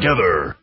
together.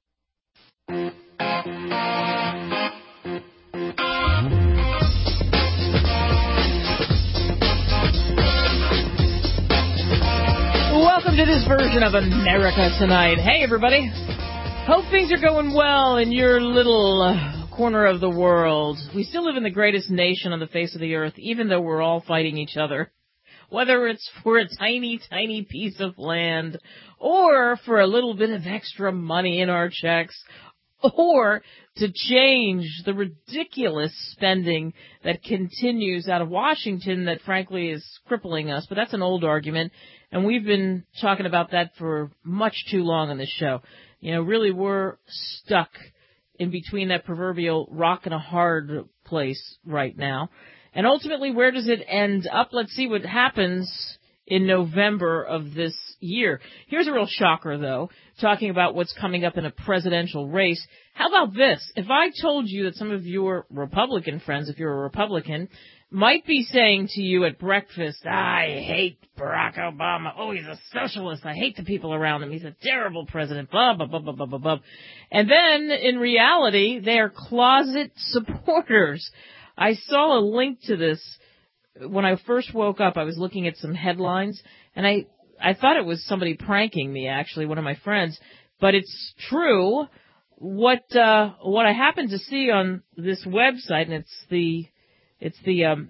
Welcome to this version of America Tonight. Hey, everybody. Hope things are going well in your little corner of the world. We still live in the greatest nation on the face of the earth, even though we're all fighting each other. Whether it's for a tiny, tiny piece of land, or for a little bit of extra money in our checks, or to change the ridiculous spending that continues out of Washington that, frankly, is crippling us. But that's an old argument, and we've been talking about that for much too long on this show. You know, really, we're stuck in between that proverbial rock and a hard place right now. And ultimately, where does it end up? Let's see what happens in November of this year. Here's a real shocker, though, talking about what's coming up in a presidential race. How about this? If I told you that some of your Republican friends, if you're a Republican, might be saying to you at breakfast, I hate Barack Obama. Oh, he's a socialist. I hate the people around him. He's a terrible president. Blah, blah, blah, blah, blah, blah, blah. And then, in reality, they are closet supporters. I saw a link to this when I first woke up. I was looking at some headlines, and I thought it was somebody pranking me, actually, one of my friends. But it's true. What I happened to see on this website, and it's the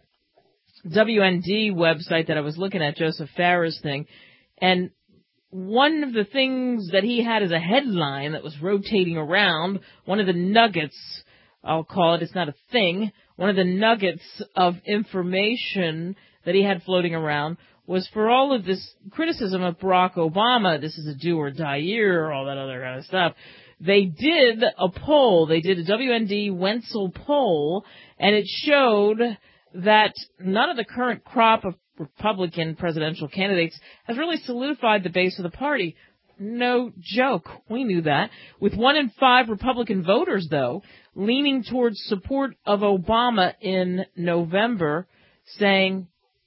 WND website that I was looking at, Joseph Farah's thing, and one of the things that he had as a headline that was rotating around, one of the nuggets, I'll call it, it's not a thing, one of the nuggets of information that he had floating around was for all of this criticism of Barack Obama, this is a do-or-die year, all that other kind of stuff. They did a poll. They did a WND Wenzel poll, and it showed that none of the current crop of Republican presidential candidates has really solidified the base of the party. No joke. We knew that. With 1 in 5 Republican voters, though, leaning towards support of Obama in November, saying,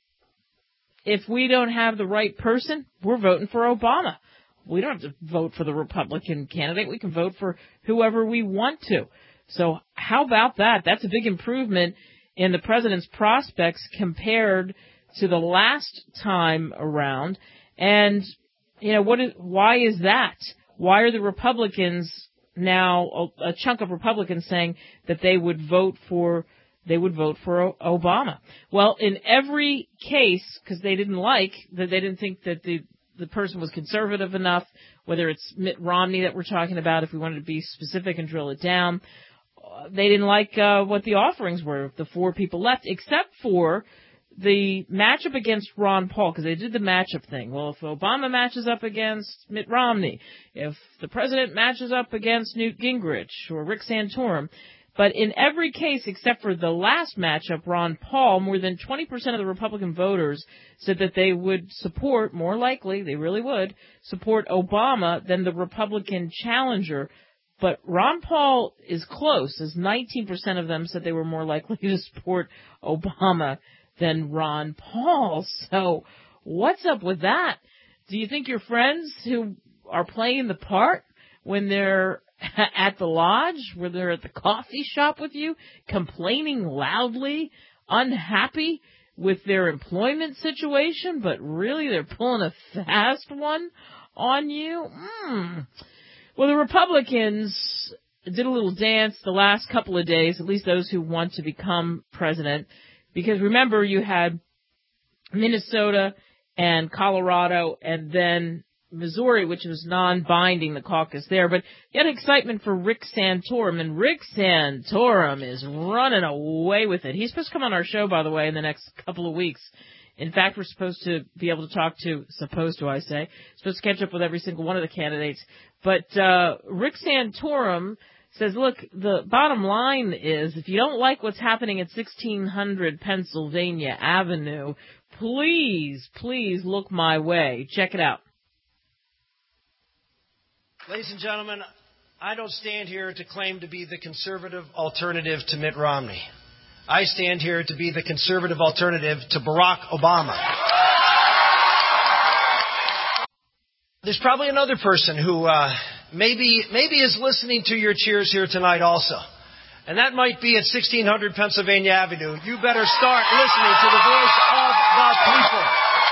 if we don't have the right person, we're voting for Obama. We don't have to vote for the Republican candidate. We can vote for whoever we want to. So how about that? That's a big improvement in the president's prospects compared to the last time around. And, you know, why is that? Why are the Republicans now, a chunk of Republicans saying that they would vote for Obama? Well, in every case, because they didn't think that the person was conservative enough, whether it's Mitt Romney that we're talking about, if we wanted to be specific and drill it down, they didn't like what the offerings were, the 4 people left, except for the matchup against Ron Paul, because they did the matchup thing. Well, if Obama matches up against Mitt Romney, if the president matches up against Newt Gingrich or Rick Santorum, but in every case except for the last matchup, Ron Paul, more than 20% of the Republican voters said that they would support, more likely, they really would, support Obama than the Republican challenger. But Ron Paul is close, as 19% of them said they were more likely to support Obama than Ron Paul. So what's up with that? Do you think your friends who are playing the part when they're at the lodge, where they're at the coffee shop with you, complaining loudly, unhappy with their employment situation, but really they're pulling a fast one on you? Well, the Republicans did a little dance the last couple of days, at least those who want to become president, because remember, you had Minnesota and Colorado and then Missouri, which was non-binding, the caucus there, but you had excitement for Rick Santorum, and Rick Santorum is running away with it. He's supposed to come on our show, by the way, in the next couple of weeks. In fact, we're supposed to be able to supposed to catch up with every single one of the candidates. But Rick Santorum says, look, the bottom line is, if you don't like what's happening at 1600 Pennsylvania Avenue, please look my way. Check it out. Ladies and gentlemen, I don't stand here to claim to be the conservative alternative to Mitt Romney. I stand here to be the conservative alternative to Barack Obama. There's probably another person who maybe is listening to your cheers here tonight also. And that might be at 1600 Pennsylvania Avenue. You better start listening to the voice of the people.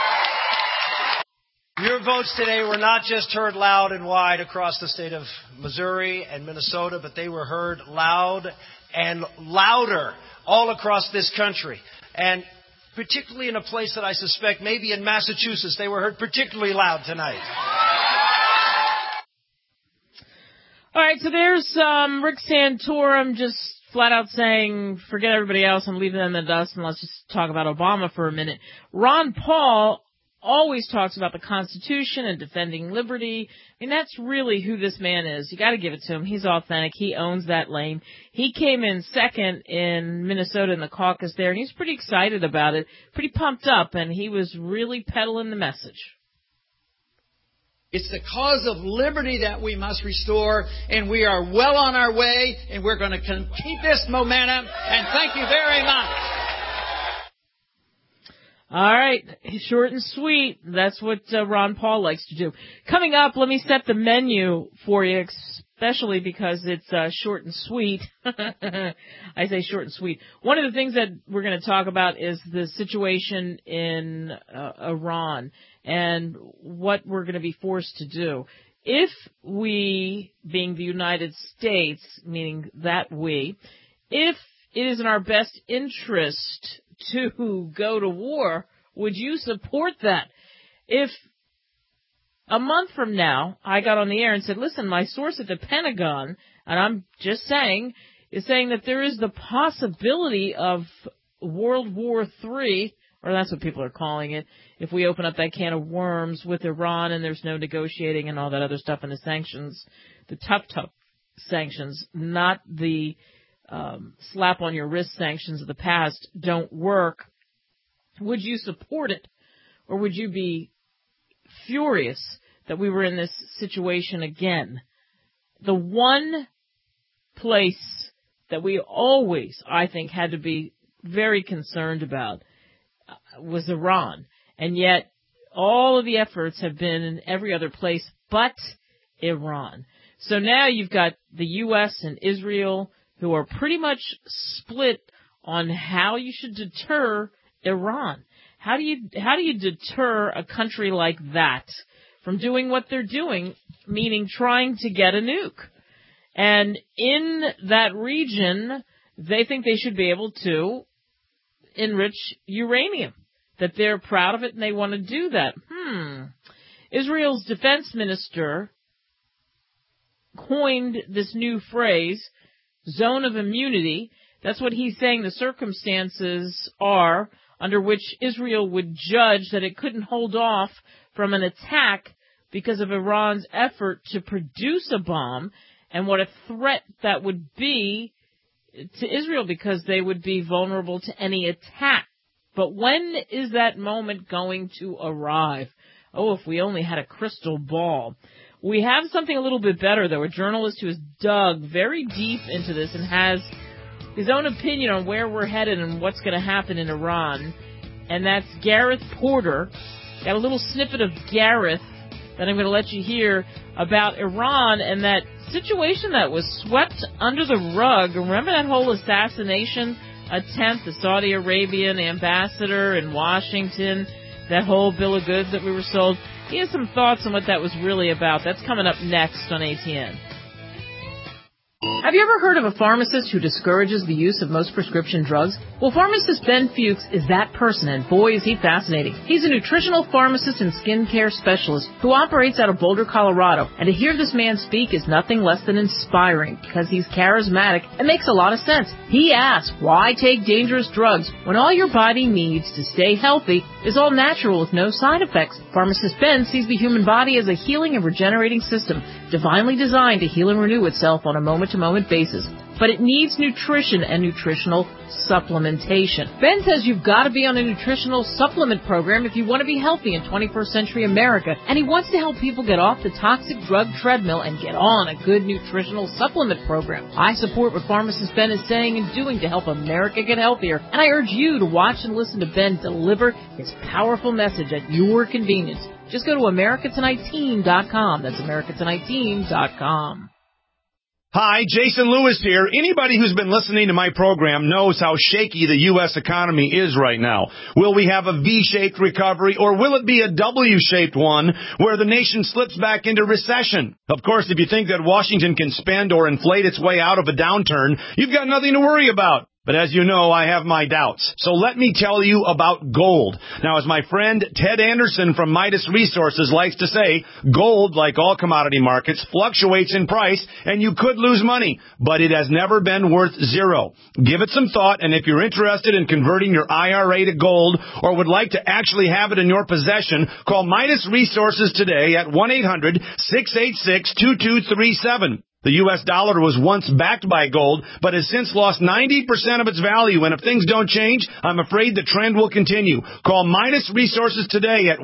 Your votes today were not just heard loud and wide across the state of Missouri and Minnesota, but they were heard loud and louder all across this country. And particularly in a place that I suspect, maybe in Massachusetts, they were heard particularly loud tonight. All right, so there's Rick Santorum just flat out saying, forget everybody else, I'm leaving them in the dust, and let's just talk about Obama for a minute. Ron Paul always talks about the Constitution and defending liberty. I mean, that's really who this man is. You got to give it to him. He's authentic. He owns that lane. He came in second in Minnesota in the caucus there, and he's pretty excited about it, pretty pumped up, and he was really peddling the message. It's the cause of liberty that we must restore, and we are well on our way, and we're going to keep this momentum, and thank you very much. All right, short and sweet. That's what Ron Paul likes to do. Coming up, let me set the menu for you, especially because it's short and sweet. I say short and sweet. One of the things that we're going to talk about is the situation in Iran and what we're going to be forced to do. If we, being the United States, meaning that we, if it is in our best interest to go to war, would you support that? If a month from now I got on the air and said, listen, my source at the Pentagon, and I'm just saying, is saying that there is the possibility of World War III, or that's what people are calling it, if we open up that can of worms with Iran and there's no negotiating and all that other stuff and the sanctions, the tough sanctions, not the slap on your wrist sanctions of the past don't work, would you support it? Or would you be furious that we were in this situation again? The one place that we always, I think, had to be very concerned about was Iran. And yet all of the efforts have been in every other place but Iran. So now you've got the U.S. and Israel who are pretty much split on how you should deter Iran. How do you deter a country like that from doing what they're doing, meaning trying to get a nuke? And in that region, they think they should be able to enrich uranium, that they're proud of it and they want to do that. Israel's defense minister coined this new phrase, zone of immunity. That's what he's saying the circumstances are under which Israel would judge that it couldn't hold off from an attack because of Iran's effort to produce a bomb, and what a threat that would be to Israel because they would be vulnerable to any attack. But when is that moment going to arrive? Oh, if we only had a crystal ball. We have something a little bit better, though, a journalist who has dug very deep into this and has his own opinion on where we're headed and what's going to happen in Iran, and that's Gareth Porter. Got a little snippet of Gareth that I'm going to let you hear about Iran and that situation that was swept under the rug. Remember that whole assassination attempt, the Saudi Arabian ambassador in Washington, that whole bill of goods that we were sold? He has some thoughts on what that was really about. That's coming up next on ATN. Have you ever heard of a pharmacist who discourages the use of most prescription drugs? Well, pharmacist Ben Fuchs is that person, and boy, is he fascinating. He's a nutritional pharmacist and skincare specialist who operates out of Boulder, Colorado, and to hear this man speak is nothing less than inspiring because he's charismatic and makes a lot of sense. He asks, why take dangerous drugs when all your body needs to stay healthy is all natural with no side effects? Pharmacist Ben sees the human body as a healing and regenerating system, divinely designed to heal and renew itself on a moment-to-moment basis. but it needs nutrition and nutritional supplementation. Ben says you've got to be on a nutritional supplement program if you want to be healthy in 21st century America, and he wants to help people get off the toxic drug treadmill and get on a good nutritional supplement program. I support what pharmacist Ben is saying and doing to help America get healthier, and I urge you to watch and listen to Ben deliver his powerful message at your convenience. Just go to AmericaTonightTeam.com. That's AmericaTonightTeam.com. Hi, Jason Lewis here. Anybody who's been listening to my program knows how shaky the U.S. economy is right now. Will we have a V-shaped recovery, or will it be a W-shaped one where the nation slips back into recession? Of course, if you think that Washington can spend or inflate its way out of a downturn, you've got nothing to worry about. But as you know, I have my doubts. So let me tell you about gold. Now, as my friend Ted Anderson from Midas Resources likes to say, gold, like all commodity markets, fluctuates in price, and you could lose money, but it has never been worth zero. Give it some thought, and if you're interested in converting your IRA to gold or would like to actually have it in your possession, call Midas Resources today at 1-800-686-2237. The U.S. dollar was once backed by gold, but has since lost 90% of its value. And if things don't change, I'm afraid the trend will continue. Call Midas Resources today at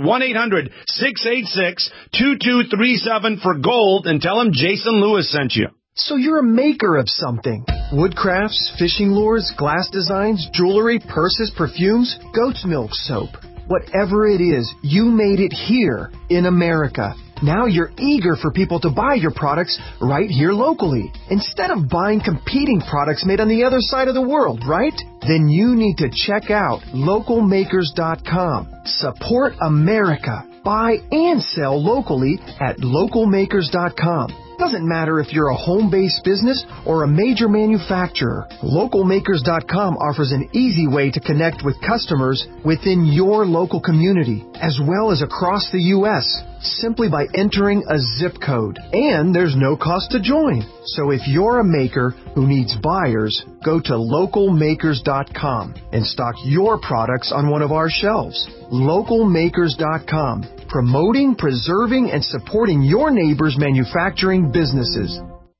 1-800-686-2237 for gold and tell them Jason Lewis sent you. So you're a maker of something. Wood crafts, fishing lures, glass designs, jewelry, purses, perfumes, goat's milk soap. Whatever it is, you made it here in America. Now you're eager for people to buy your products right here locally, instead of buying competing products made on the other side of the world, right? Then you need to check out localmakers.com. Support America. Buy and sell locally at localmakers.com. Doesn't matter if you're a home-based business or a major manufacturer. Localmakers.com offers an easy way to connect with customers within your local community, as well as across the U.S., simply by entering a zip code. And there's no cost to join. So if you're a maker who needs buyers, go to localmakers.com and stock your products on one of our shelves. Localmakers.com. Promoting, preserving, and supporting your neighbors' manufacturing businesses.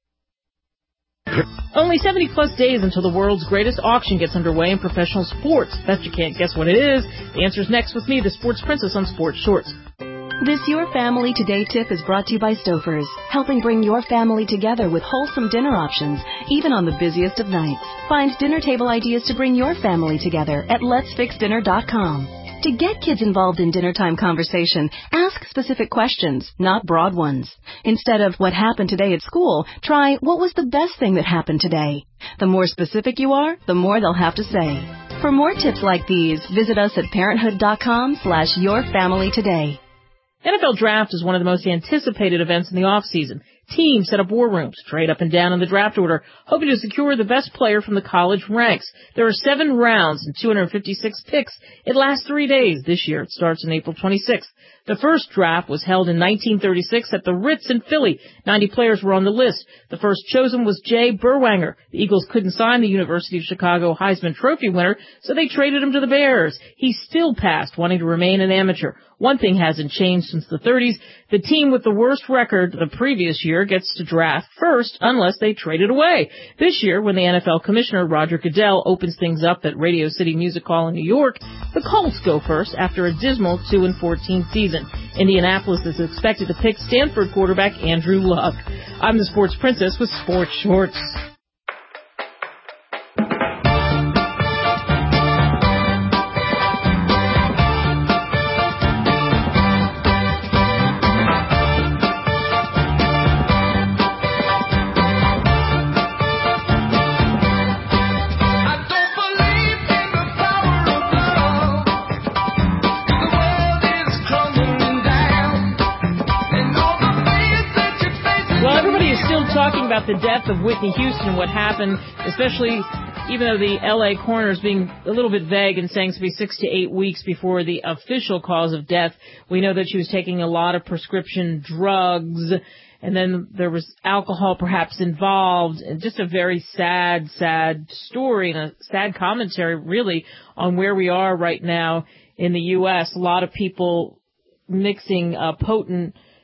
Only 70-plus days until the world's greatest auction gets underway in professional sports. Bet you can't guess what it is. The answer's next with me, the Sports Princess on Sports Shorts. This Your Family Today tip is brought to you by Stouffer's, helping bring your family together with wholesome dinner options, even on the busiest of nights. Find dinner table ideas to bring your family together at letsfixdinner.com. To get kids involved in dinnertime conversation, ask specific questions, not broad ones. Instead of what happened today at school, try what was the best thing that happened today. The more specific you are, the more they'll have to say. For more tips like these, visit us at parenthood.com/yourfamilytoday. NFL Draft is one of the most anticipated events in the off-season. Teams set up war rooms, trade up and down in the draft order, hoping to secure the best player from the college ranks. There are 7 rounds and 256 picks. It lasts 3 days. This year it starts on April 26th. The first draft was held in 1936 at the Ritz in Philly. 90 players were on the list. The first chosen was Jay Berwanger. The Eagles couldn't sign the University of Chicago Heisman Trophy winner, so they traded him to the Bears. He still passed, wanting to remain an amateur. One thing hasn't changed since the 30s. The team with the worst record the previous year gets to draft first unless they trade it away. This year, when the NFL Commissioner Roger Goodell opens things up at Radio City Music Hall in New York, the Colts go first after a dismal 2-14 season. Indianapolis is expected to pick Stanford quarterback Andrew Luck. I'm the Sports Princess with Sports Shorts. About the death of Whitney Houston, what happened, especially even though the L.A. coroner is being a little bit vague and saying it's going to be 6 to 8 weeks before the official cause of death. We know that she was taking a lot of prescription drugs, and then there was alcohol perhaps involved, and just a very sad, sad story and a sad commentary, really, on where we are right now in the U.S. A lot of people mixing potent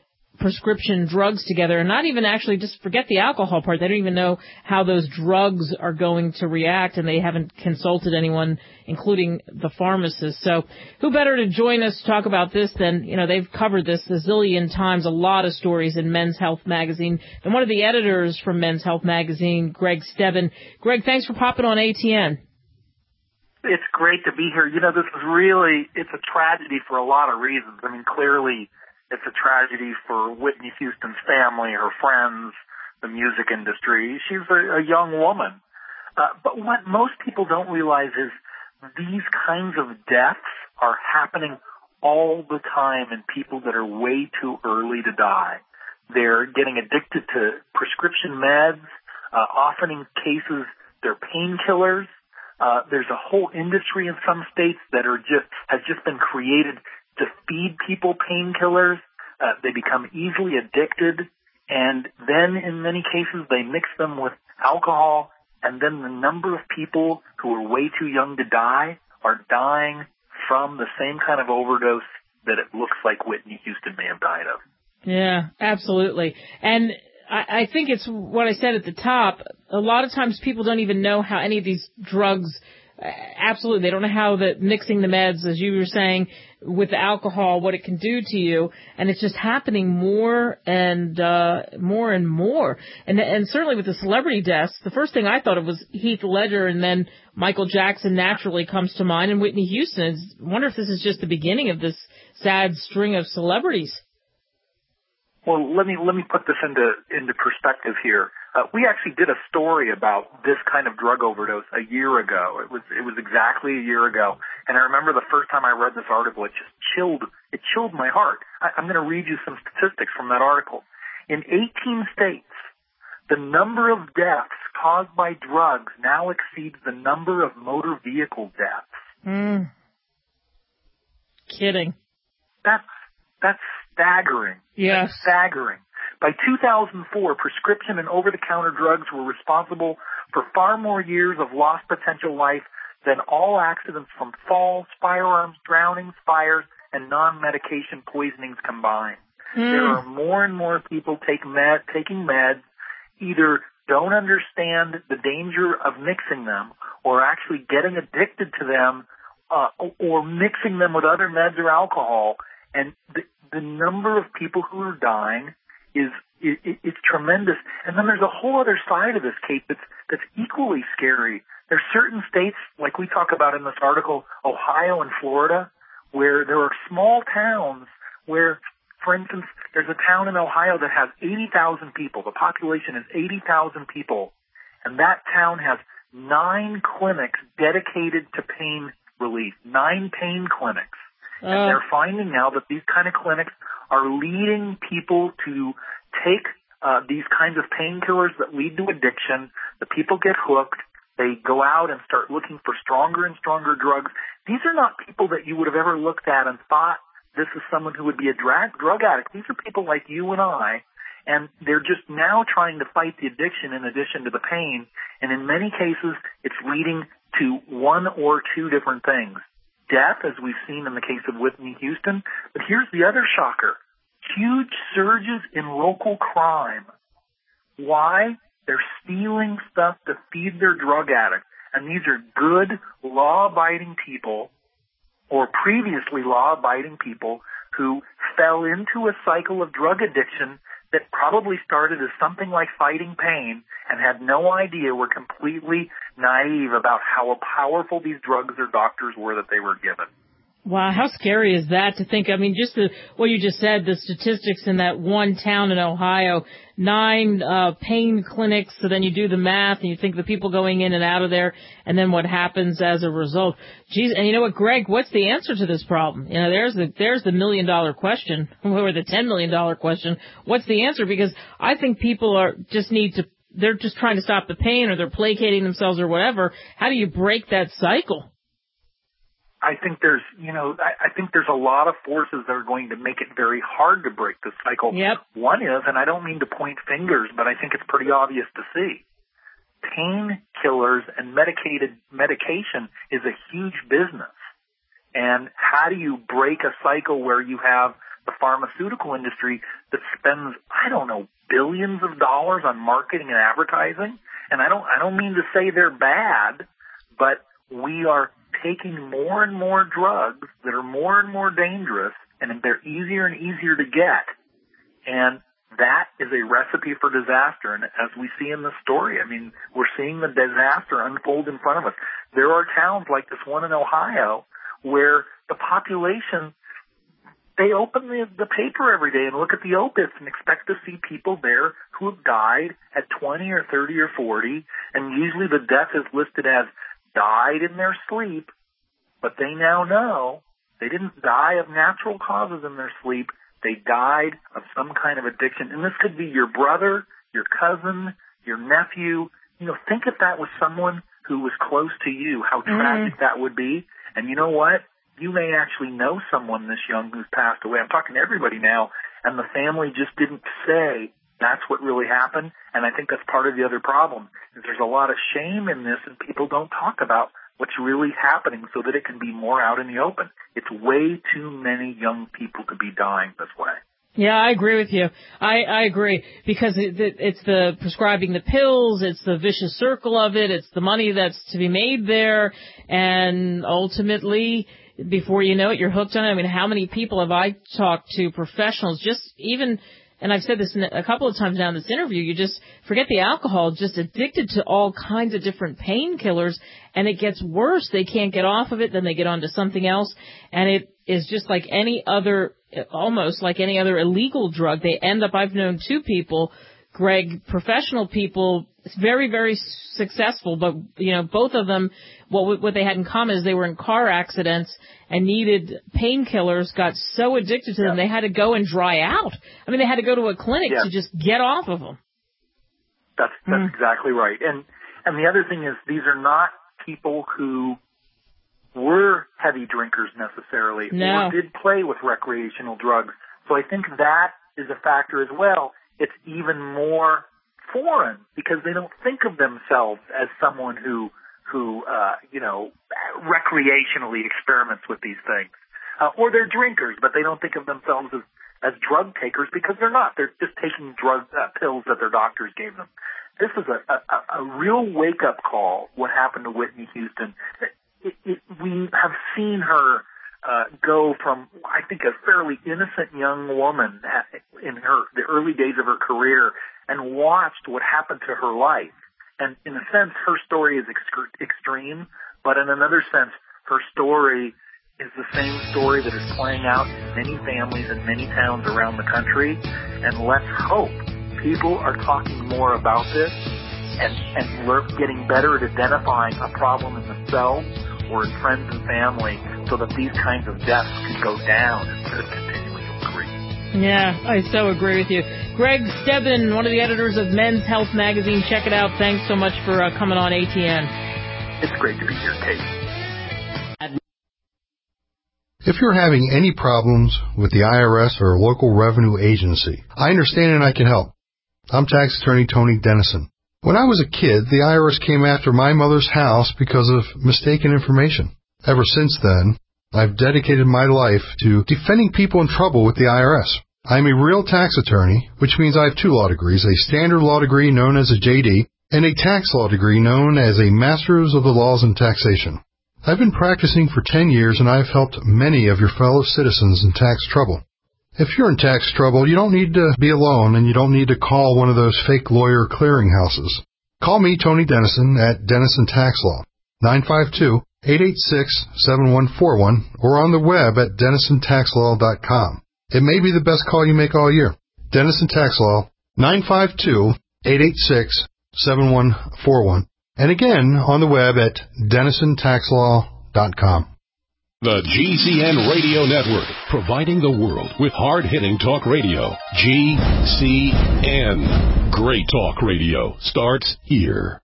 prescription drugs together and not even actually, just forget the alcohol part. They don't even know how those drugs are going to react, and they haven't consulted anyone, including the pharmacist. So who better to join us to talk about this than, they've covered this a zillion times, a lot of stories in Men's Health magazine. And one of the editors from Men's Health magazine, Greg Stebbin. Greg, thanks for popping on ATN. It's great to be here. This is it's a tragedy for a lot of reasons. I mean, clearly it's a tragedy for Whitney Houston's family, her friends, the music industry. She's a young woman. But what most people don't realize is these kinds of deaths are happening all the time in people that are way too early to die. They're getting addicted to prescription meds. Often in cases, they're painkillers. There's a whole industry in some states that has just been created to feed people painkillers. They become easily addicted, and then in many cases they mix them with alcohol, and then the number of people who are way too young to die are dying from the same kind of overdose that it looks like Whitney Houston may have died of. Yeah, absolutely. And I think it's what I said at the top. A lot of times people don't even know how any of these drugs, absolutely, they don't know how mixing the meds, as you were saying, with the alcohol, what it can do to you. And it's just happening more and more and more. And certainly with the celebrity deaths, the first thing I thought of was Heath Ledger, and then Michael Jackson naturally comes to mind, and Whitney Houston. I wonder if this is just the beginning of this sad string of celebrities. Well, let me put this into perspective here. We actually did a story about this kind of drug overdose a year ago. It was exactly a year ago, and I remember the first time I read this article, it just chilled my heart. I'm going to read you some statistics from that article. In 18 states, the number of deaths caused by drugs now exceeds the number of motor vehicle deaths. Kidding. That's staggering. Yes. That's staggering. By 2004, prescription and over-the-counter drugs were responsible for far more years of lost potential life than all accidents from falls, firearms, drownings, fires, and non-medication poisonings combined. There are more and more people taking meds, either don't understand the danger of mixing them or actually getting addicted to them or mixing them with other meds or alcohol. And the number of people who are dying it's tremendous. And then there's a whole other side of this, Kate, that's equally scary. There's certain states, like we talk about in this article, Ohio and Florida, where there are small towns where, for instance, there's a town in Ohio that has 80,000 people. The population is 80,000 people. And that town has 9 clinics dedicated to pain relief, 9 pain clinics. And they're finding now that these kind of clinics are leading people to take these kinds of painkillers that lead to addiction. The people get hooked. They go out and start looking for stronger and stronger drugs. These are not people that you would have ever looked at and thought this is someone who would be a drug addict. These are people like you and I, and they're just now trying to fight the addiction in addition to the pain. And in many cases, it's leading to 1 or 2 different things. Death, as we've seen in the case of Whitney Houston. But here's the other shocker. Huge surges in local crime. Why? They're stealing stuff to feed their drug addicts. And these are good, law-abiding people, or previously law-abiding people, who fell into a cycle of drug addiction that probably started as something like fighting pain and had no idea, were completely naive about how powerful these drugs or doctors were that they were given. Wow, how scary is that to think? I mean, just what you just said, the statistics in that one town in Ohio, 9 pain clinics, so then you do the math and you think the people going in and out of there, and then what happens as a result. Geez, and you know what, Greg, what's the answer to this problem? You know, there's the $1 million question, or the $10 million question. What's the answer? Because I think people they're just trying to stop the pain, or they're placating themselves or whatever. How do you break that cycle? I think there's a lot of forces that are going to make it very hard to break this cycle. Yep. One is, and I don't mean to point fingers, but I think it's pretty obvious to see, painkillers and medication is a huge business. And how do you break a cycle where you have the pharmaceutical industry that spends, I don't know, billions of dollars on marketing and advertising. And I don't mean to say they're bad, but we are taking more and more drugs that are more and more dangerous, and they're easier and easier to get. And that is a recipe for disaster. And as we see in the story, I mean, we're seeing the disaster unfold in front of us. There are towns like this one in Ohio where the population, they open the paper every day and look at the obits and expect to see people there who have died at 20 or 30 or 40, and usually the death is listed as died in their sleep, but they now know they didn't die of natural causes in their sleep. They died of some kind of addiction. And this could be your brother, your cousin, your nephew. You know, think if that was someone who was close to you, how tragic that would be. And you know what? You may actually know someone this young who's passed away. I'm talking to everybody now, and the family just didn't say that's what really happened. And I think that's part of the other problem, is there's a lot of shame in this, and people don't talk about what's really happening so that it can be more out in the open. It's way too many young people to be dying this way. Yeah, I agree with you. I agree, because it's the prescribing the pills, it's the vicious circle of it, it's the money that's to be made there, and ultimately, before you know it, you're hooked on it. I mean, how many people have I talked to, professionals, just even, and I've said this a couple of times now in this interview, you just forget the alcohol, just addicted to all kinds of different painkillers, and it gets worse. They can't get off of it, then they get onto something else, and it is just like any other, almost like any other illegal drug. They end up, I've known two people, Greg, professional people, very, very successful, but, you know, both of them, what they had in common is they were in car accidents and needed painkillers, got so addicted to them, they had to go and dry out. I mean, they had to go to a clinic to just get off of them. That's exactly right. And the other thing is, these are not people who were heavy drinkers necessarily, or did play with recreational drugs. So I think that is a factor as well. It's even more foreign because they don't think of themselves as someone who recreationally experiments with these things. Or they're drinkers, but they don't think of themselves as drug takers because they're not. They're just taking pills that their doctors gave them. This is a real wake-up call, what happened to Whitney Houston. We have seen her go from, I think, a fairly innocent young woman in the early days of her career, and watched what happened to her life. And in a sense, her story is extreme, but in another sense, her story is the same story that is playing out in many families in many towns around the country. And let's hope people are talking more about this and we're getting better at identifying a problem in themselves or in friends and family so that these kinds of deaths can go down instead of continuing to increase. Yeah, I so agree with you. Greg Stebbin, one of the editors of Men's Health magazine. Check it out. Thanks so much for coming on ATN. It's great to be here, Kate. If you're having any problems with the IRS or a local revenue agency, I understand and I can help. I'm tax attorney Tony Dennison. When I was a kid, the IRS came after my mother's house because of mistaken information. Ever since then, I've dedicated my life to defending people in trouble with the IRS. I'm a real tax attorney, which means I have 2 law degrees, a standard law degree known as a JD, and a tax law degree known as a Master's of the Laws in Taxation. I've been practicing for 10 years, and I've helped many of your fellow citizens in tax trouble. If you're in tax trouble, you don't need to be alone, and you don't need to call one of those fake lawyer clearinghouses. Call me, Tony Dennison, at Dennison Tax Law, 952-886-7141, or on the web at DennisonTaxLaw.com. It may be the best call you make all year. Dennison Tax Law, 952-886-7141. And again, on the web at DennisonTaxLaw.com. The GCN Radio Network, providing the world with hard-hitting talk radio. GCN. Great talk radio starts here.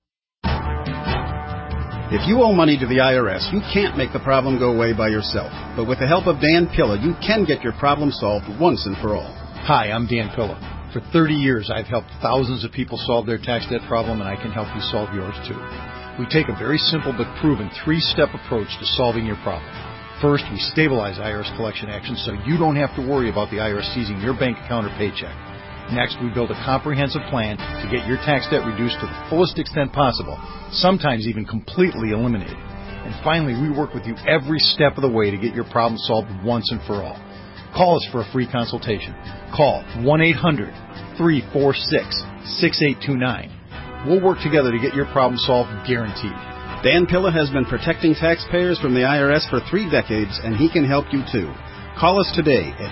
If you owe money to the IRS, you can't make the problem go away by yourself. But with the help of Dan Pilla, you can get your problem solved once and for all. Hi, I'm Dan Pilla. For 30 years, I've helped thousands of people solve their tax debt problem, and I can help you solve yours too. We take a very simple but proven 3-step approach to solving your problem. First, we stabilize IRS collection actions so you don't have to worry about the IRS seizing your bank account or paycheck. Next, we build a comprehensive plan to get your tax debt reduced to the fullest extent possible, sometimes even completely eliminated. And finally, we work with you every step of the way to get your problem solved once and for all. Call us for a free consultation. Call 1-800-346-6829. We'll work together to get your problem solved, guaranteed. Dan Pilla has been protecting taxpayers from the IRS for 3 decades, and he can help you too. Call us today at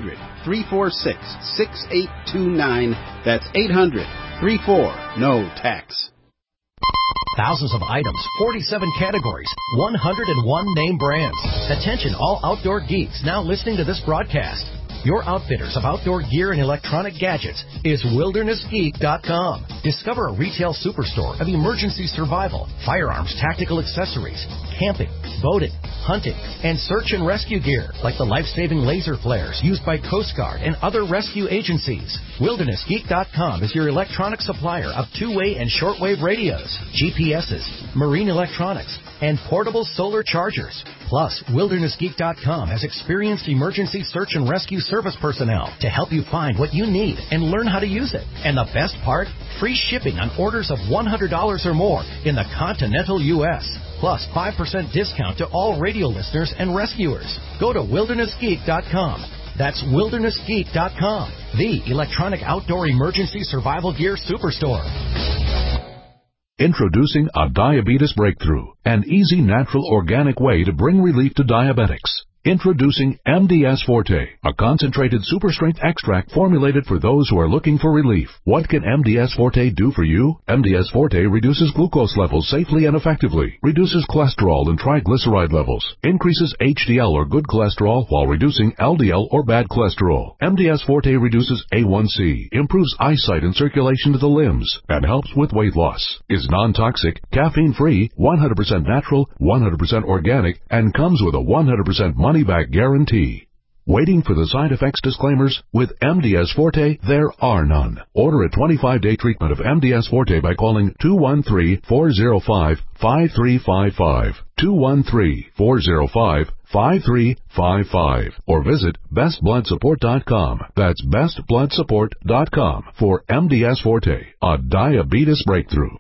800-346-6829. That's 800-34-NO-TAX. Thousands of items, 47 categories, 101 name brands. Attention all outdoor geeks now listening to this broadcast. Your outfitters of outdoor gear and electronic gadgets is WildernessGeek.com. Discover a retail superstore of emergency survival, firearms, tactical accessories, camping, boating, hunting, and search and rescue gear like the life-saving laser flares used by Coast Guard and other rescue agencies. WildernessGeek.com is your electronic supplier of two-way and shortwave radios, GPSs, marine electronics, and portable solar chargers. Plus, WildernessGeek.com has experienced emergency search and rescue service personnel to help you find what you need and learn how to use it. And the best part? Free shipping on orders of $100 or more in the continental U.S. Plus 5% discount to all radio listeners and rescuers. Go to WildernessGeek.com. That's WildernessGeek.com, the electronic outdoor emergency survival gear superstore. Introducing a diabetes breakthrough, an easy, natural, organic way to bring relief to diabetics. Introducing MDS Forte, a concentrated super-strength extract formulated for those who are looking for relief. What can MDS Forte do for you? MDS Forte reduces glucose levels safely and effectively, reduces cholesterol and triglyceride levels, increases HDL or good cholesterol while reducing LDL or bad cholesterol. MDS Forte reduces A1C, improves eyesight and circulation to the limbs, and helps with weight loss. Is non-toxic, caffeine-free, 100% natural, 100% organic, and comes with a 100% money-back guarantee. Waiting for the side effects disclaimers? With MDS Forte, there are none. Order a 25-day treatment of MDS Forte by calling 213-405-5355, 213-405-5355, or visit bestbloodsupport.com. That's bestbloodsupport.com for MDS Forte, a diabetes breakthrough.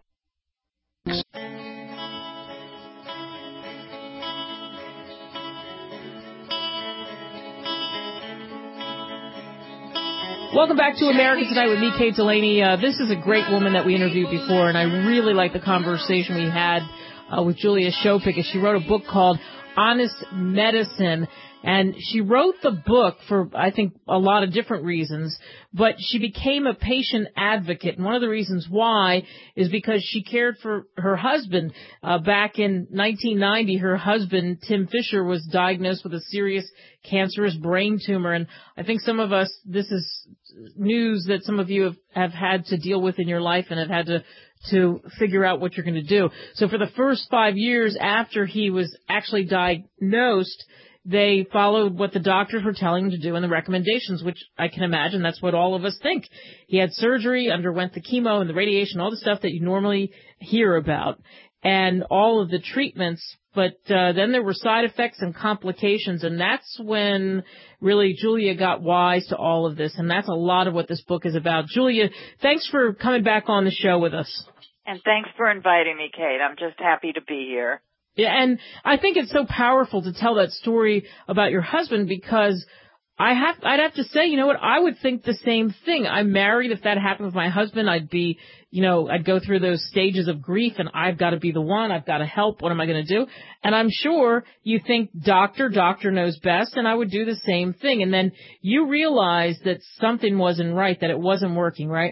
Welcome back to America Tonight with me, Kate Delaney. This is a great woman that we interviewed before, and I really like the conversation we had with Julia Shopik. She wrote a book called Honest Medicine, and she wrote the book for, I think, a lot of different reasons, but she became a patient advocate, and one of the reasons why is because she cared for her husband. Back in 1990, her husband, Tim Fisher, was diagnosed with a serious cancerous brain tumor, and I think some of us, this is news that some of you have had to deal with in your life and have had to figure out what you're going to do. So for the first 5 years after he was actually diagnosed, they followed what the doctors were telling him to do and the recommendations, which I can imagine that's what all of us think. He had surgery, underwent the chemo and the radiation, all the stuff that you normally hear about, and all of the treatments. But then there were side effects and complications, and that's when really Julia got wise to all of this, and that's a lot of what this book is about. Julia, thanks for coming back on the show with us. And thanks for inviting me, Kate. I'm just happy to be here. Yeah, and I think it's so powerful to tell that story about your husband because I'd have to say, you know what, I would think the same thing. I'm married. If that happened with my husband, I'd be, I'd go through those stages of grief and I've got to be the one. I've got to help. What am I going to do? And I'm sure you think doctor knows best, and I would do the same thing. And then you realized that something wasn't right, that it wasn't working, right?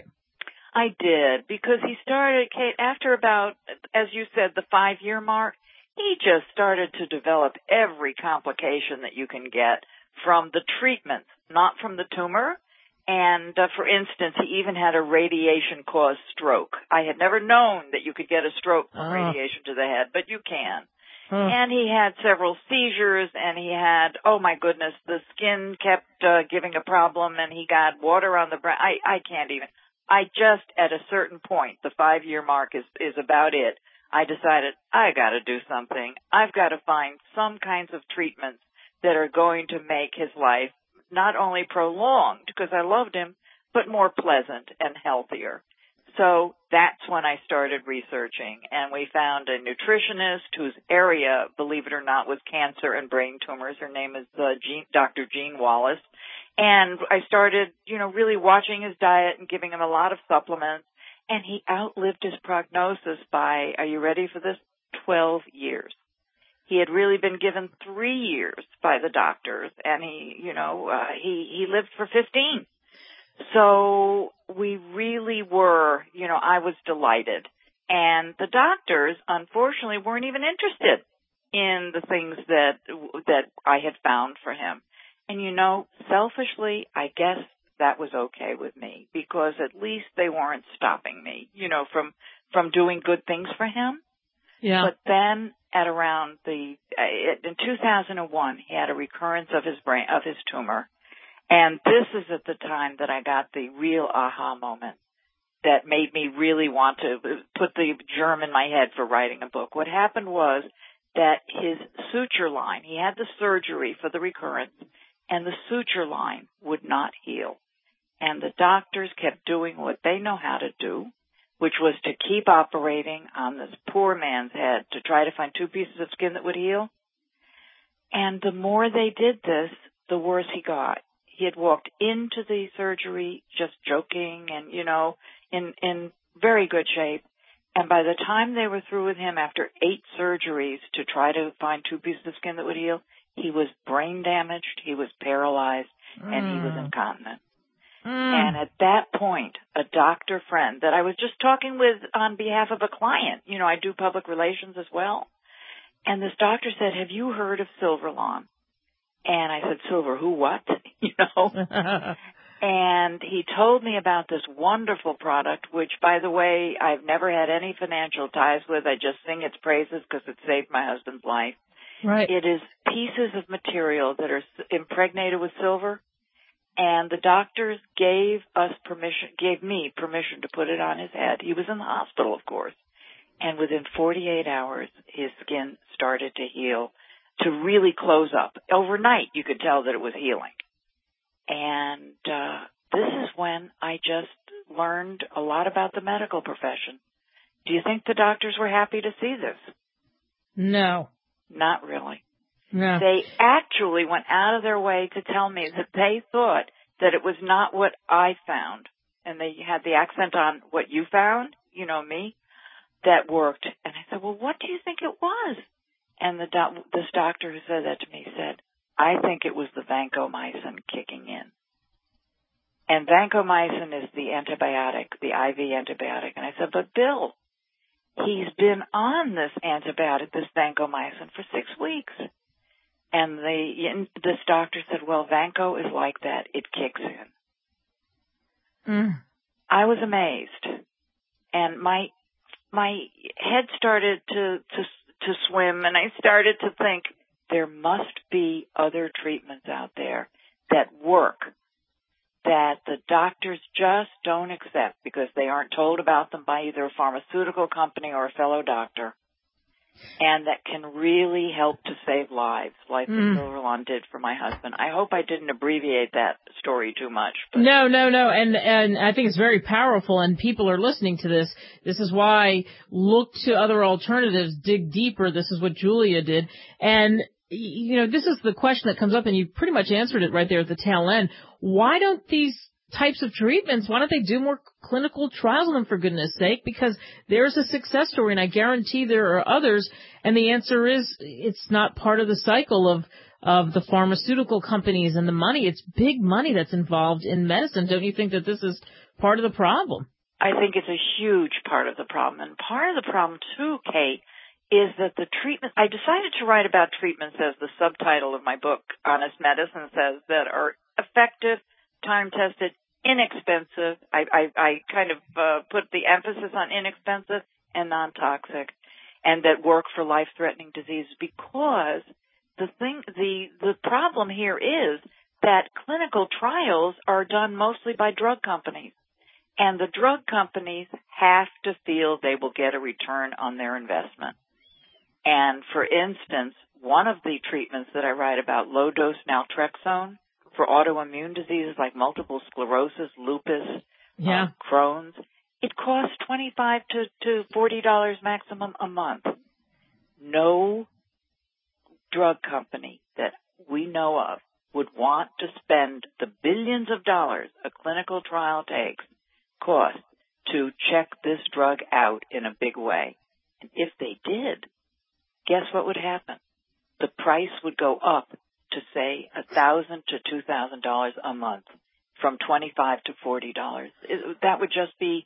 I did, because he started, Kate, after about, as you said, the 5-year mark, he just started to develop every complication that you can get from the treatment, not from the tumor. And for instance, he even had a radiation-caused stroke. I had never known that you could get a stroke from radiation to the head, but you can. And he had several seizures, and he had, oh my goodness, the skin kept giving a problem, and he got water on the brain. I can't even. I just, at a certain point, the 5-year mark is about it. I decided I got to do something. I've got to find some kinds of treatments that are going to make his life not only prolonged, because I loved him, but more pleasant and healthier. So that's when I started researching, and we found a nutritionist whose area, believe it or not, was cancer and brain tumors. Her name is Dr. Jean Wallace. And I started, really watching his diet and giving him a lot of supplements, and he outlived his prognosis by, are you ready for this, 12 years. He had really been given 3 years by the doctors, and he lived for 15. So we really were, I was delighted. And the doctors, unfortunately, weren't even interested in the things that I had found for him. And selfishly, I guess that was okay with me, because at least they weren't stopping me, from doing good things for him. Yeah. But then at around in 2001, he had a recurrence of his tumor. And this is at the time that I got the real aha moment that made me really want to put the germ in my head for writing a book. What happened was that his suture line, he had the surgery for the recurrence, and the suture line would not heal. And the doctors kept doing what they know how to do, which was to keep operating on this poor man's head to try to find 2 pieces of skin that would heal. And the more they did this, the worse he got. He had walked into the surgery just joking and, in very good shape. And by the time they were through with him after 8 surgeries to try to find 2 pieces of skin that would heal, he was brain damaged, he was paralyzed, and he was incontinent. And at that point, a doctor friend that I was just talking with on behalf of a client, I do public relations as well. And this doctor said, have you heard of Silverlawn? And I said, Silver, who, what? And he told me about this wonderful product, which, by the way, I've never had any financial ties with. I just sing its praises because it saved my husband's life. Right. It is pieces of material that are impregnated with silver, and the doctors gave me permission to put it on his head. He was in the hospital, of course. And within 48 hours, his skin started to heal, to really close up. Overnight, you could tell that it was healing. And this is when I just learned a lot about the medical profession. Do you think the doctors were happy to see this? No. Not really. No. They actually went out of their way to tell me that they thought that it was not what I found. And they had the accent on what you found, me, that worked. And I said, well, what do you think it was? And this doctor who said that to me said, I think it was the vancomycin kicking in. And vancomycin is the antibiotic, the IV antibiotic. And I said, but Bill, he's been on this antibiotic, this vancomycin, for 6 weeks. And this doctor said, well, Vanco is like that. It kicks in. I was amazed. And my head started to swim, and I started to think there must be other treatments out there that work, that the doctors just don't accept because they aren't told about them by either a pharmaceutical company or a fellow doctor, and that can really help to save lives, like the Silverlawn did for my husband. I hope I didn't abbreviate that story too much. But. No. And I think it's very powerful, and people are listening to this. This is why look to other alternatives, dig deeper. This is what Julia did. And, this is the question that comes up, and you pretty much answered it right there at the tail end. Why don't these types of treatments, why don't they do more clinical trials on them, for goodness sake? Because there's a success story, and I guarantee there are others, and the answer is it's not part of the cycle of the pharmaceutical companies and the money. It's big money that's involved in medicine. Don't you think that this is part of the problem? I think it's a huge part of the problem. And part of the problem, too, Kate, is that the treatment, I decided to write about treatments, as the subtitle of my book, Honest Medicine, says, that are effective, time-tested, inexpensive. I kind of put the emphasis on inexpensive and non-toxic, and that work for life-threatening disease, because the problem here is that clinical trials are done mostly by drug companies. And the drug companies have to feel they will get a return on their investment. And for instance, one of the treatments that I write about, low-dose naltrexone, for autoimmune diseases like multiple sclerosis, lupus, Crohn's, it costs $25 to $40 maximum a month. No drug company that we know of would want to spend the billions of dollars a clinical trial cost to check this drug out in a big way. And if they did, guess what would happen? The price would go up to, say, $1,000 to $2,000 a month, from $25 to $40. That would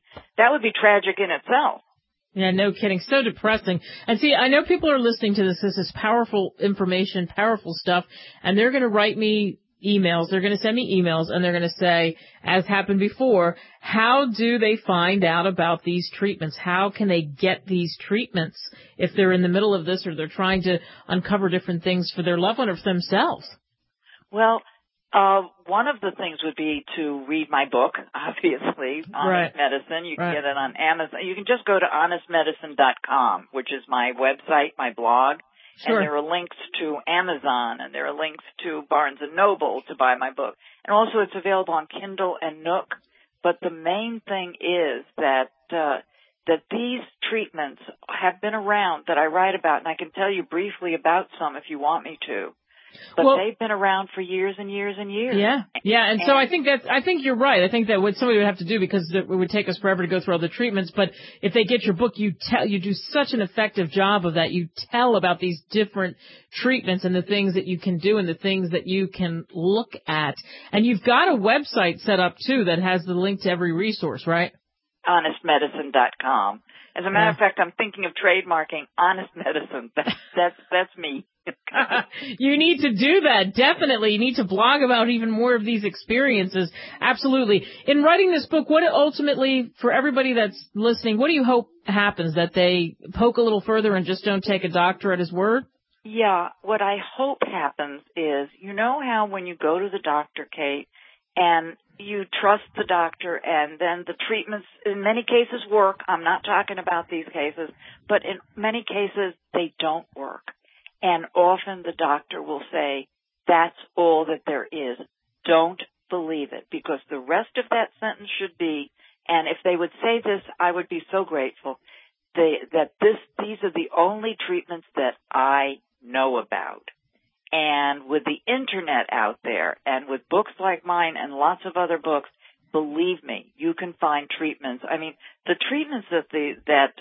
be tragic in itself. Yeah, no kidding. So depressing. And see, I know people are listening to this. This is powerful information, powerful stuff, and they're going to write me emails. They're going to send me emails, and they're going to say, as happened before, how do they find out about these treatments? How can they get these treatments if they're in the middle of this or they're trying to uncover different things for their loved one or for themselves? Well, one of the things would be to read my book, obviously, Honest Medicine. You can get it on Amazon. You can just go to honestmedicine.com, which is my website, my blog. Sure. And there are links to Amazon, and there are links to Barnes & Noble to buy my book. And also it's available on Kindle and Nook. But the main thing is that these treatments have been around that I write about, and I can tell you briefly about some if you want me to. But they've been around for years and years and years. Yeah, and so I think you're right. I think that what somebody would have to do, because it would take us forever to go through all the treatments, but if they get your book, you do such an effective job of that. You tell about these different treatments and the things that you can do and the things that you can look at. And you've got a website set up too that has the link to every resource, right? honestmedicine.com. As a matter of fact, I'm thinking of trademarking Honest Medicine. That's me. You need to do that, definitely. You need to blog about even more of these experiences. Absolutely. In writing this book, what ultimately, for everybody that's listening, what do you hope happens? That they poke a little further and just don't take a doctor at his word? Yeah, what I hope happens is, you know how when you go to the doctor, Kate, and you trust the doctor, and then the treatments in many cases work. I'm not talking about these cases, but in many cases they don't work. And often the doctor will say, that's all that there is. Don't believe it, because the rest of that sentence should be, and if they would say this, I would be so grateful, that these are the only treatments that I know about. And with the internet out there, and with books like mine and lots of other books, believe me, you can find treatments. I mean, the treatments that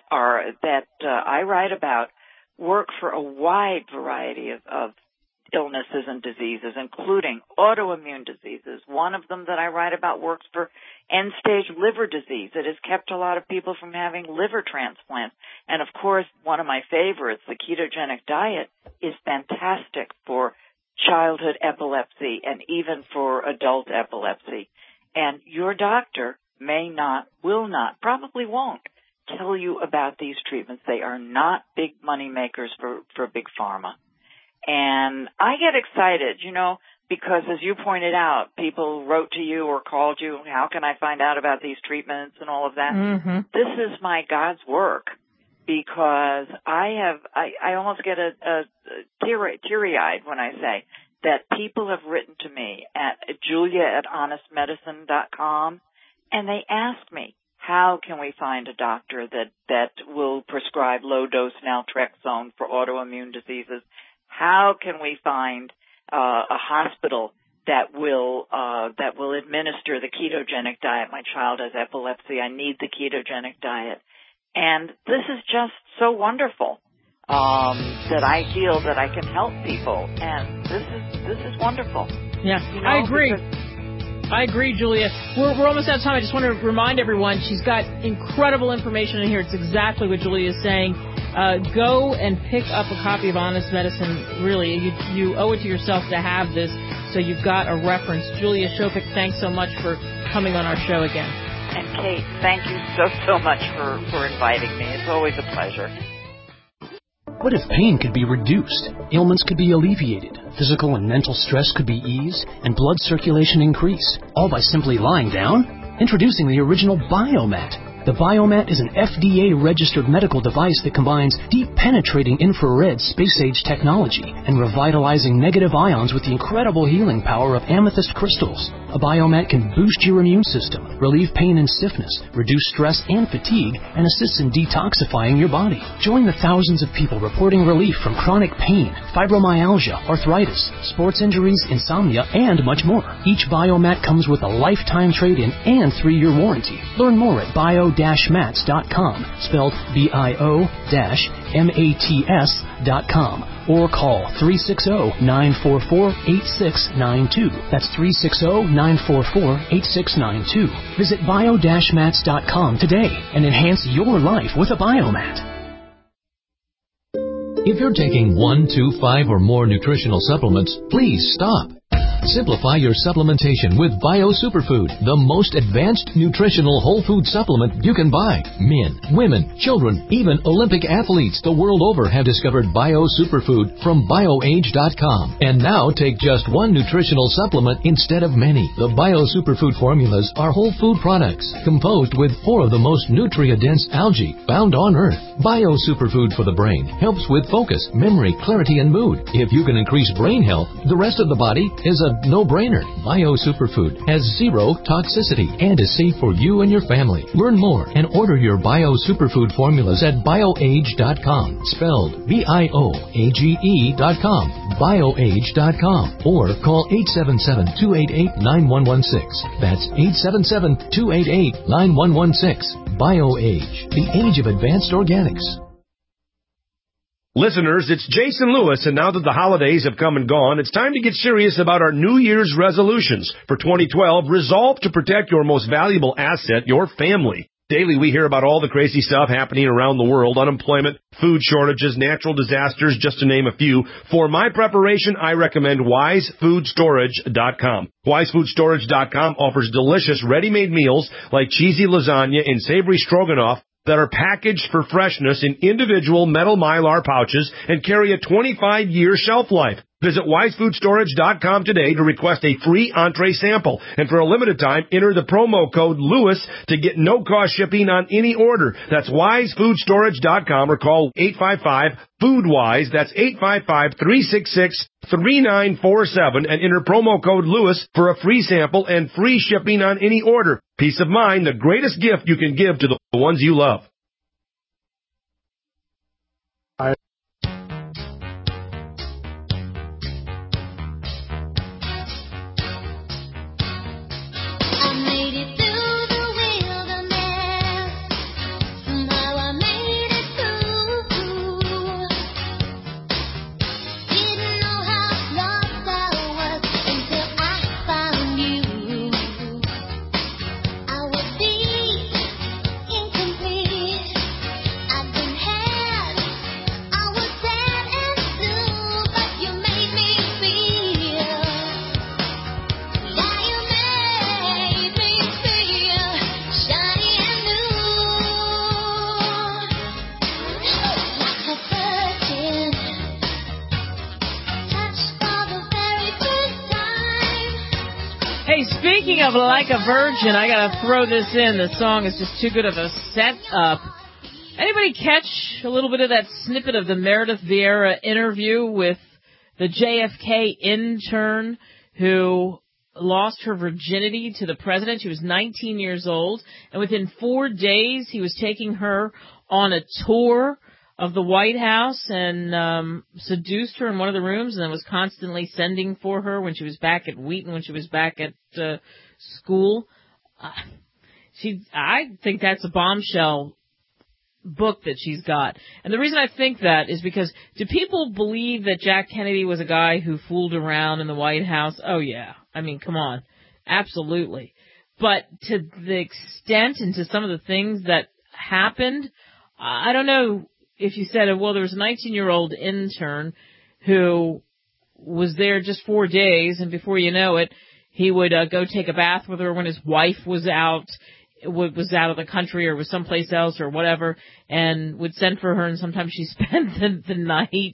I write about work for a wide variety of illnesses and diseases, including autoimmune diseases. One of them that I write about works for end-stage liver disease. It has kept a lot of people from having liver transplants. And, of course, one of my favorites, the ketogenic diet, is fantastic for childhood epilepsy and even for adult epilepsy. And your doctor may not, will not, probably won't tell you about these treatments. They are not big money makers for big pharma. And I get excited, because as you pointed out, people wrote to you or called you, how can I find out about these treatments and all of that? Mm-hmm. This is my God's work, because I almost get a teary-eyed when I say that people have written to me at julia@honestmedicine.com, and they ask me, how can we find a doctor that will prescribe low-dose naltrexone for autoimmune diseases? How can we find a hospital that will administer the ketogenic diet? My child has epilepsy. I need the ketogenic diet. And this is just so wonderful that I feel that I can help people. And this is wonderful. Yeah, I agree. I agree, Julia. We're almost out of time. I just want to remind everyone, she's got incredible information in here. It's exactly what Julia is saying. Go and pick up a copy of Honest Medicine. Really, you owe it to yourself to have this, so you've got a reference. Julia Shofik, thanks so much for coming on our show again. And Kate, thank you so much for inviting me. It's always a pleasure. What if pain could be reduced, ailments could be alleviated, physical and mental stress could be eased, and blood circulation increase, all by simply lying down? Introducing the original Biomat. The Biomat is an FDA-registered medical device that combines deep-penetrating infrared space-age technology and revitalizing negative ions with the incredible healing power of amethyst crystals. A Biomat can boost your immune system, relieve pain and stiffness, reduce stress and fatigue, and assists in detoxifying your body. Join the thousands of people reporting relief from chronic pain, fibromyalgia, arthritis, sports injuries, insomnia, and much more. Each Biomat comes with a lifetime trade-in and 3-year warranty. Learn more at bio-mats.com, spelled bio-mats.com, or call 360-944-8692. That's 360-944-8692. Visit bio-mats.com today and enhance your life with a Biomat. If you're taking 1, 2, 5, or more nutritional supplements, please stop. Simplify your supplementation with Bio Superfood, the most advanced nutritional whole food supplement you can buy. Men, women, children, even Olympic athletes the world over have discovered Bio Superfood from BioAge.com. And now take just one nutritional supplement instead of many. The Bio Superfood formulas are whole food products composed with 4 of the most nutrient-dense algae found on Earth. Bio Superfood for the brain helps with focus, memory, clarity, and mood. If you can increase brain health, the rest of the body is a no-brainer. Bio Superfood has 0 toxicity and is safe for you and your family. Learn more and order your Bio Superfood formulas at BioAge.com, spelled BIOAGE.com, BioAge.com, or call 877-288-9116. That's 877-288-9116. BioAge, the age of advanced organics. Listeners, it's Jason Lewis, and now that the holidays have come and gone, it's time to get serious about our New Year's resolutions. For 2012, resolve to protect your most valuable asset, your family. Daily, we hear about all the crazy stuff happening around the world, unemployment, food shortages, natural disasters, just to name a few. For my preparation, I recommend WiseFoodStorage.com. WiseFoodStorage.com offers delicious ready-made meals like cheesy lasagna and savory stroganoff that are packaged for freshness in individual metal Mylar pouches and carry a 25-year shelf life. Visit WiseFoodStorage.com today to request a free entree sample. And for a limited time, enter the promo code LEWIS to get no-cost shipping on any order. That's WiseFoodStorage.com, or call 855-FOODWISE. That's 855-366-3947, and enter promo code LEWIS for a free sample and free shipping on any order. Peace of mind, the greatest gift you can give to the ones you love. Speaking of Like a Virgin, I gotta throw this in. The song is just too good of a setup. Anybody catch a little bit of that snippet of the Meredith Vieira interview with the JFK intern who lost her virginity to the president? She was 19 years old, and within 4 days he was taking her on a tour of the White House and seduced her in one of the rooms, and then was constantly sending for her when she was back at Wheaton, when she was back at school. I think that's a bombshell book that she's got. And the reason I think that is because, do people believe that Jack Kennedy was a guy who fooled around in the White House? Oh, yeah. I mean, come on. Absolutely. But to the extent and to some of the things that happened, I don't know. If you said, well, there was a 19-year-old intern who was there just 4 days, and before you know it, he would go take a bath with her when his wife was out of the country or was someplace else or whatever, and would send for her, and sometimes she spent the night.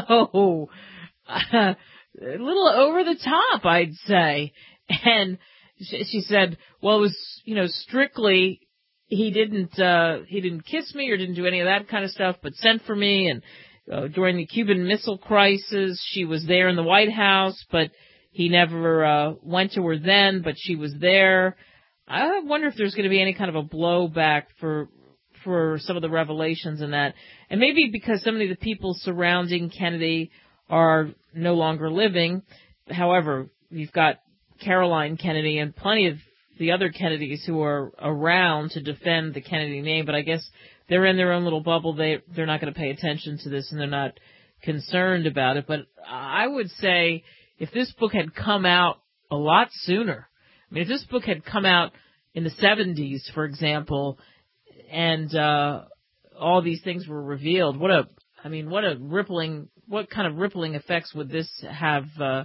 Whoa. A little over the top, I'd say. And she said, well, it was, strictly, he didn't kiss me or didn't do any of that kind of stuff, but sent for me. And during the Cuban Missile Crisis, she was there in the White House, but he never went to her then, but she was there. I wonder if there's going to be any kind of a blowback for some of the revelations in that. And maybe because so many of the people surrounding Kennedy are no longer living. However, you've got Caroline Kennedy and plenty of the other Kennedys who are around to defend the Kennedy name, but I guess they're in their own little bubble. They're not going to pay attention to this, and they're not concerned about it. But I would say if this book had come out a lot sooner, I mean, if this book had come out in the 70s, for example, and all these things were revealed, what kind of rippling effects would this have,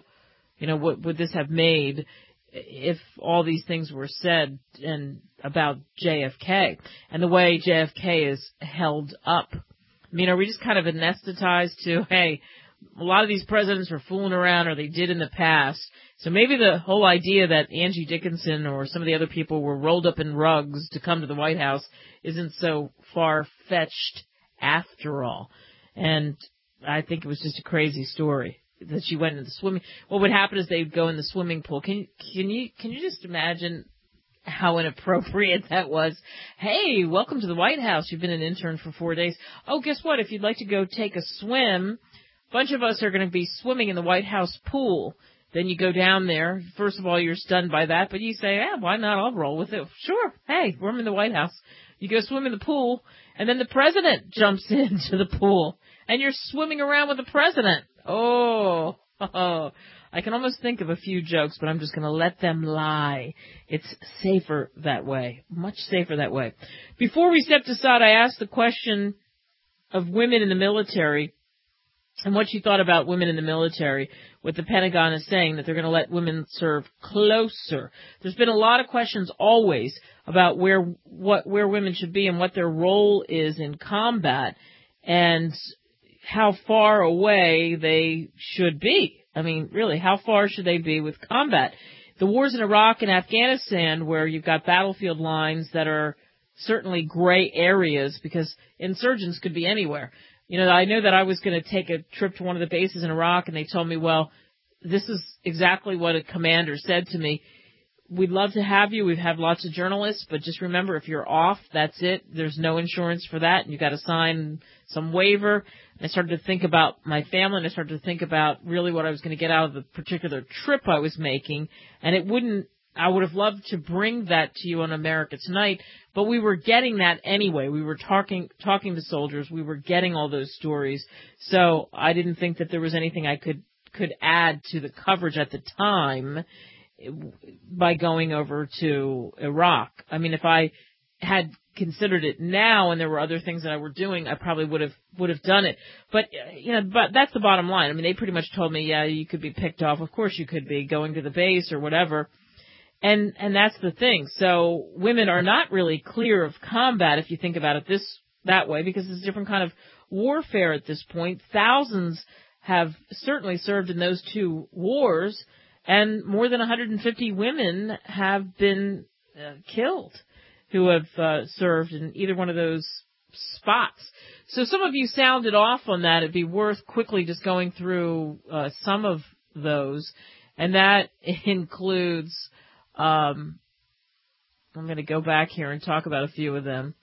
what would this have made if all these things were said and about JFK and the way JFK is held up? I mean, are we just kind of anesthetized to, hey, a lot of these presidents were fooling around or they did in the past. So maybe the whole idea that Angie Dickinson or some of the other people were rolled up in rugs to come to the White House isn't so far-fetched after all. And I think it was just a crazy story that she went into the swimming. What would happen is they'd go in the swimming pool. Can you just imagine how inappropriate that was? Hey, welcome to the White House. You've been an intern for 4 days. Oh, guess what? If you'd like to go take a swim, a bunch of us are going to be swimming in the White House pool. Then you go down there. First of all, you're stunned by that, but you say, why not? I'll roll with it. Sure. Hey, we're in the White House. You go swim in the pool, and then the president jumps into the pool, and you're swimming around with the president. Oh, I can almost think of a few jokes, but I'm just going to let them lie. It's safer that way, much safer that way. Before we stepped aside, I asked the question of women in the military and what she thought about women in the military, what the Pentagon is saying, that they're going to let women serve closer. There's been a lot of questions always about where women should be and what their role is in combat and how far away they should be. I mean, really, how far should they be with combat? The wars in Iraq and Afghanistan, where you've got battlefield lines that are certainly gray areas because insurgents could be anywhere. I know that I was going to take a trip to one of the bases in Iraq, and they told me, well, this is exactly what a commander said to me. We'd love to have you. We've had lots of journalists, but just remember, if you're off, that's it. There's no insurance for that, and you've got to sign some waiver. And I started to think about my family, and I started to think about really what I was going to get out of the particular trip I was making, and I would have loved to bring that to you on America Tonight, but we were getting that anyway. We were talking to soldiers. We were getting all those stories. So I didn't think that there was anything I could add to the coverage at the time by going over to Iraq. I mean, if I had considered it now and there were other things that I were doing, I probably would have done it. But but that's the bottom line. I mean, they pretty much told me, yeah, you could be picked off. Of course you could be going to the base or whatever. And that's the thing. So women are not really clear of combat if you think about it that way, because it's a different kind of warfare at this point. Thousands have certainly served in those two wars, and more than 150 women have been killed who have served in either one of those spots. So some of you sounded off on that. It'd be worth quickly just going through some of those, and that includes I'm going to go back here and talk about a few of them.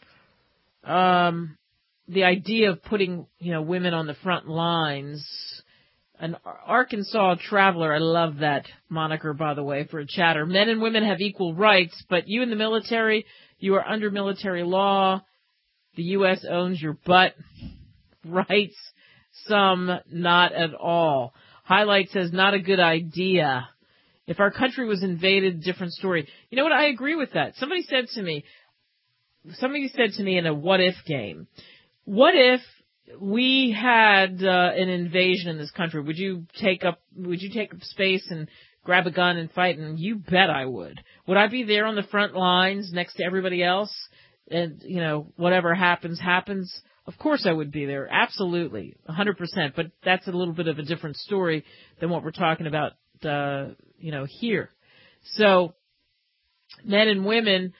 The idea of putting, women on the front lines. An Arkansas traveler, I love that moniker, by the way, for a chatter. Men and women have equal rights, but you in the military, you are under military law. The U.S. owns your butt. Rights, some not at all. Highlight says, not a good idea. If our country was invaded, different story. You know what? I agree with that. Somebody said to me in a what if game, what if we had an invasion in this country? Would you take up space and grab a gun and fight? And you bet I would. Would I be there on the front lines next to everybody else? And, whatever happens. Of course I would be there. Absolutely. 100%. But that's a little bit of a different story than what we're talking about, here. So men and women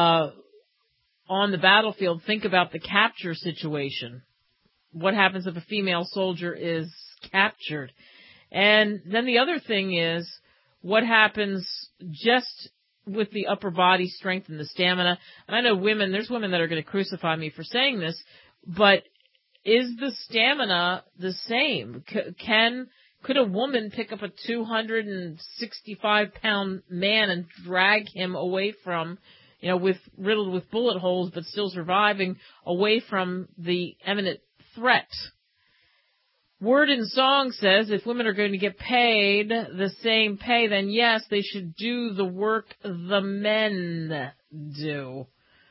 on the battlefield think about the capture situation. What happens if a female soldier is captured? And then the other thing is what happens just with the upper body strength and the stamina. And I know there's women that are going to crucify me for saying this, but is the stamina the same? Could a woman pick up a 265-pound man and drag him away from, riddled with bullet holes but still surviving, away from the imminent threat? Word and Song says if women are going to get paid the same pay, then yes, they should do the work the men do.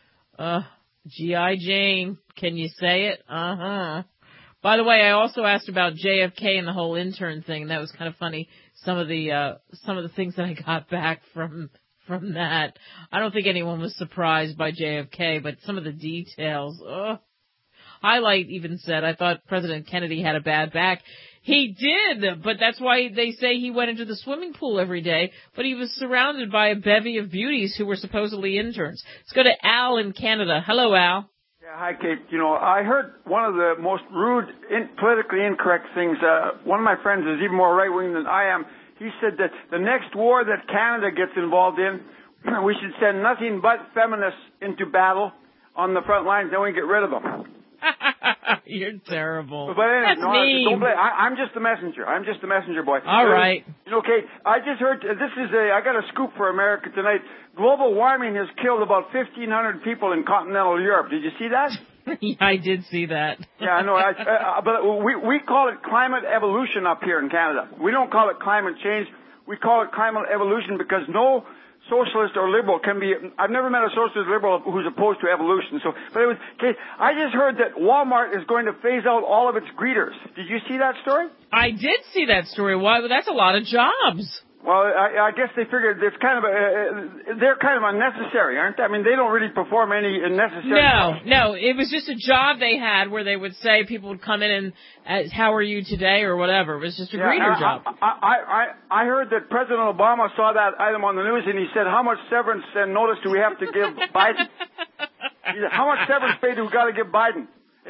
G.I. Jane, can you say it? Uh-huh. By the way, I also asked about JFK and the whole intern thing. That was kind of funny. Some of the things that I got back from that. I don't think anyone was surprised by JFK, but some of the details. Highlight even said, I thought President Kennedy had a bad back. He did, but that's why they say he went into the swimming pool every day, but he was surrounded by a bevy of beauties who were supposedly interns. Let's go to Al in Canada. Hello, Al. Yeah, hi, Kate. I heard one of the most rude, politically incorrect things. One of my friends is even more right-wing than I am. He said that the next war that Canada gets involved in, we should send nothing but feminists into battle on the front lines, then we get rid of them. You're terrible. But anyway, that's mean. Don't blame. I'm just the messenger. I'm just the messenger boy. All right. Kate, I just heard, I got a scoop for America tonight. Global warming has killed about 1,500 people in continental Europe. Did you see that? Yeah, I did see that. Yeah, I know. But we call it climate evolution up here in Canada. We don't call it climate change. We call it climate evolution because no socialist or liberal can be. I've never met a socialist liberal who's opposed to evolution. But Kate, I just heard that Walmart is going to phase out all of its greeters. Did you see that story? I did see that story. Why? That's a lot of jobs. Well, I guess they figured it's kind of they're kind of unnecessary, aren't they? I mean, they don't really perform any necessary. No, it was just a job they had where they would say people would come in and how are you today or whatever. It was just a greeter job. I heard that President Obama saw that item on the news and he said, "How much severance and notice do we have to give Biden? How much severance pay do we got to give Biden?"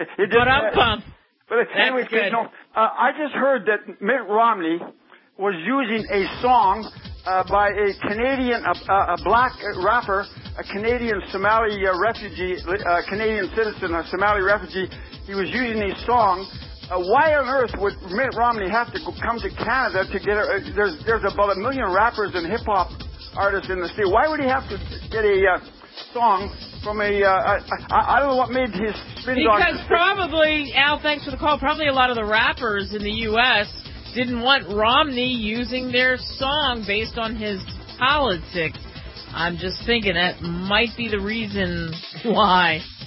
But anyway, I just heard that Mitt Romney was using a song by a Canadian, a black rapper, a Canadian Somali refugee, a Canadian citizen, a Somali refugee. He was using a song. Why on earth would Mitt Romney have to come to Canada to get there's about 1 million rappers and hip-hop artists in the state. Why would he have to get a song from I don't know what made his spin dog... Because probably, Al, thanks for the call, probably a lot of the rappers in the U.S. didn't want Romney using their song based on his politics. I'm just thinking that might be the reason why.